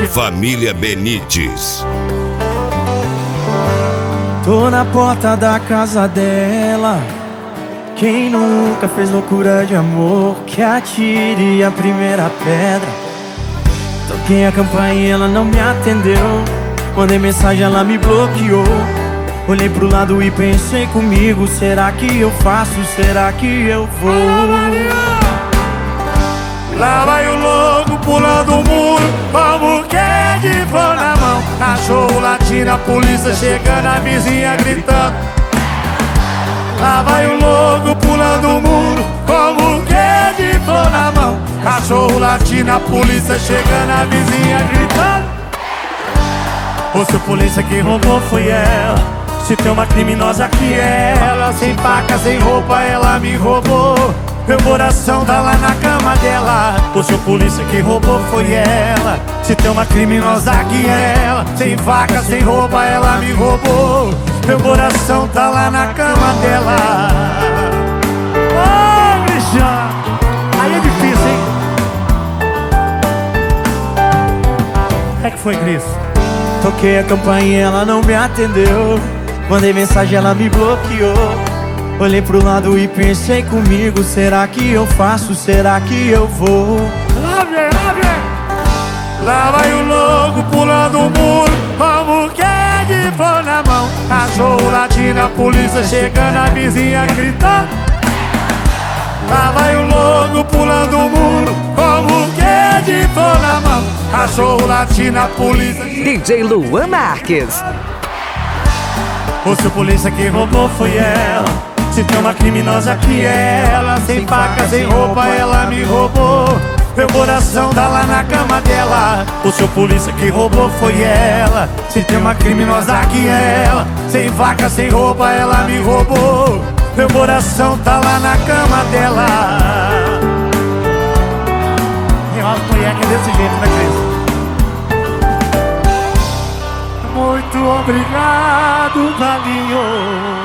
Família Benites. Tô na porta da casa dela. Quem nunca fez loucura de amor, que atire a primeira pedra. Toquei a campainha, ela não me atendeu. Mandei mensagem, ela me bloqueou. Olhei pro lado e pensei comigo: será que eu faço? Será que eu vou? Lá vai o louco pulando o muro, como que é de flor na mão. Cachorro latindo, a polícia chegando, a vizinha gritando. Lá vai o louco pulando o muro, como que é de flor na mão. Cachorro latindo, a polícia chegando, a vizinha gritando. Ou se a polícia que roubou foi ela, se tem uma criminosa que é ela. Sem faca, sem roupa, ela me roubou. Meu coração tá lá na cama dela. Ou se a polícia que roubou foi ela, se tem uma criminosa que é ela. Sem faca, sem roupa, ela me roubou. Meu coração tá lá na cama dela. Ô, bicha, aí é difícil, hein? É que foi, Cris? Toquei a campainha, ela não me atendeu. Mandei mensagem, ela me bloqueou. Olhei pro lado e pensei comigo: será que eu faço? Será que eu vou? Lá vem, lá vem. Lá vai o louco pulando o muro, como que é de flor na mão. Cachorro latindo, a polícia chegando, a vizinha gritando. Lá vai o louco pulando o muro, como que é de flor na mão. Cachorro latindo, a polícia. DJ Luan Marques. Ou se a polícia que roubou foi ela, se tem uma criminosa que é ela. Sem faca, sem roupa, ela me roubou. Meu coração tá lá na cama dela. Ou se a polícia que roubou foi ela, se tem uma criminosa que é ela. Sem faca, sem roupa, ela me roubou. Meu coração tá lá na cama dela. Enrola mulher que é desse jeito, né, Cris? Muito obrigado, Valinho.